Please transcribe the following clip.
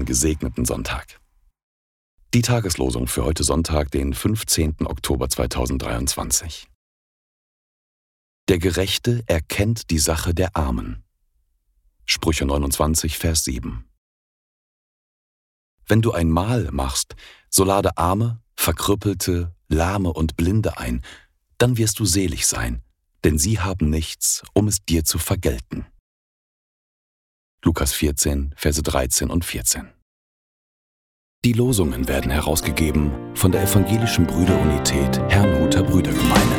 gesegneten Sonntag. Die Tageslosung für heute Sonntag, den 15. Oktober 2023. Der Gerechte erkennt die Sache der Armen. Sprüche 29, Vers 7. Wenn du ein Mahl machst, so lade Arme, Verkrüppelte, Lahme und Blinde ein, dann wirst du selig sein, denn sie haben nichts, um es dir zu vergelten. Lukas 14, Verse 13 und 14. Die Losungen werden herausgegeben von der Evangelischen Brüderunität Herrnhuter Brüdergemeine.